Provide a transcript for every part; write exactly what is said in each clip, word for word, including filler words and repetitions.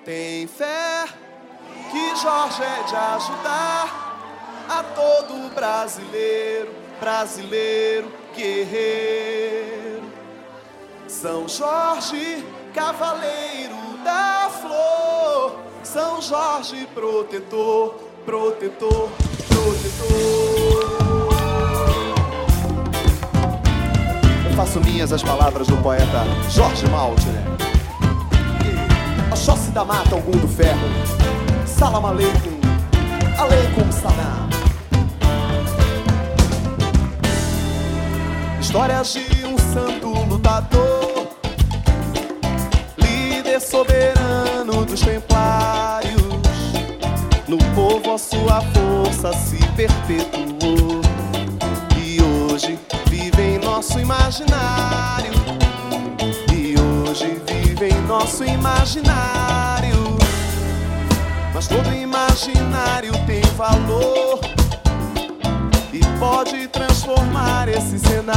Tem fé que Jorge é de ajudar a todo brasileiro, brasileiro guerreiro. São Jorge, cavaleiro da flor, São Jorge, protetor, protetor, protetor. Eu faço minhas as palavras do poeta Jorge Maltner. Oxóssi da mata, algum do ferro, salam aleikum, aleikum salam. Histórias de um santo lutador, líder soberano dos templários. No povo a sua força se perpetuou e hoje vive em nosso imaginário. E hoje vive em nosso imaginário. Mas todo imaginário tem valor e pode transformar esse cenário.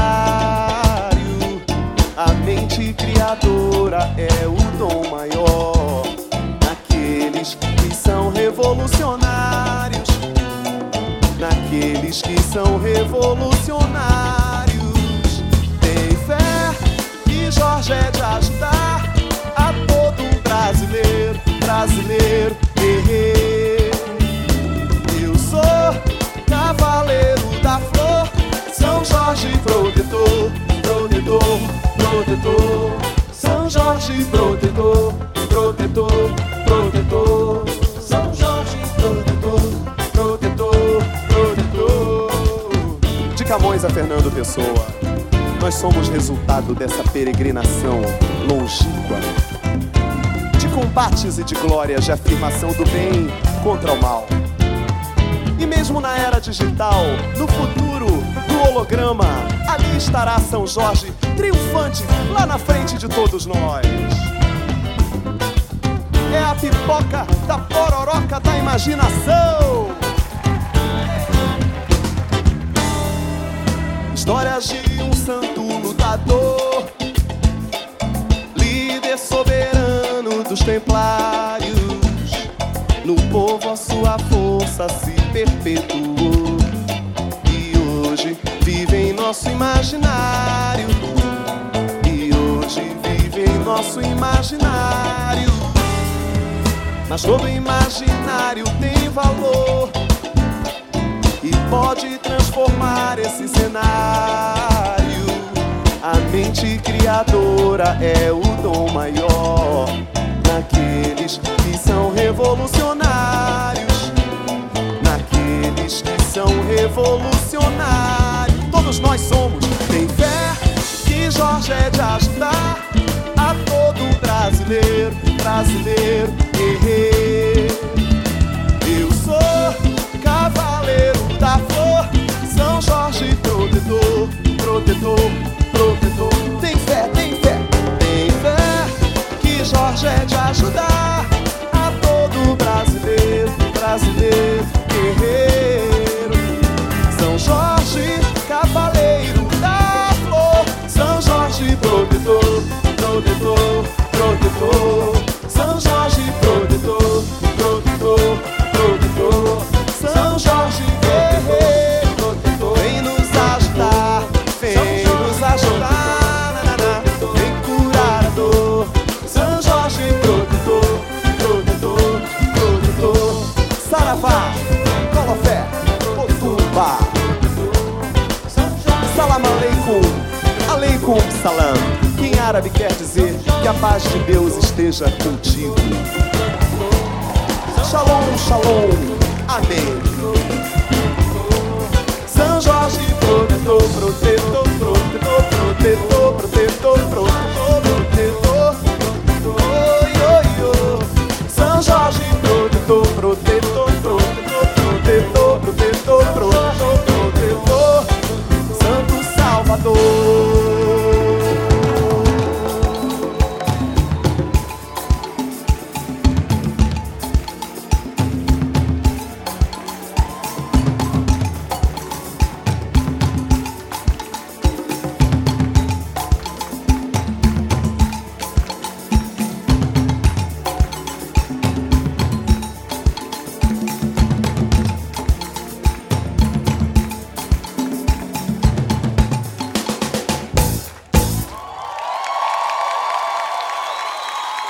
A mente criadora é o dom maior naqueles que são revolucionários, naqueles que são revolucionários. Tem fé que Jorge é de ajudar a todo brasileiro, brasileiro guerreiro. Eu sou cavaleiro da flor, São Jorge protetor, protetor, protetor. São Jorge protetor, protetor, protetor. São Jorge protetor, protetor, protetor. De Camões a Fernando Pessoa, nós somos resultado dessa peregrinação longínqua, de combates e de glórias, de afirmação do bem contra o mal. E mesmo na era digital, no futuro do holograma, ali estará São Jorge, triunfante, lá na frente de todos nós. É a pipoca da pororoca da imaginação. Histórias de um santo lutador, líder soberano dos templários. No povo a sua força se perpetuou e hoje vive em nosso imaginário. E hoje vive em nosso imaginário. Mas todo imaginário tem valor e pode transformar esse cenário. A mente criadora é o dom maior naqueles que são revolucionários, naqueles que são revolucionários. Todos nós somos. Tem fé que Jorge é de ajudar a todo brasileiro, brasileiro guerreiro. Eu sou cavaleiro da flor, São Jorge protetor, protetor, protetor. Tem fé, tem fé, tem fé que Jorge é de ajudar a todo brasileiro, brasileiro guerreiro. São Jorge, cavaleiro da flor, São Jorge protetor, protetor, protetor. São Jorge protetor, protetor, protetor. São Jorge guerreiro, protetor. Vem nos ajudar, vem nos ajudar, nanana. Vem curar a dor. São Jorge protetor, protetor, protetor. Saravá, Colofé, Otumba. Salam aleikum, aleikum salam, que em árabe quer dizer que a paz de Deus esteja contigo. Shalom, shalom, amém. São Jorge protetor, protetor, protetor, protetor, protetor, protetor, protetor, oi, oi, oi. São Jorge protetor, protetor, protetor, protetor, protetor, protetor, protetor, Santo Salvador.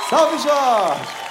Salve, Jorge!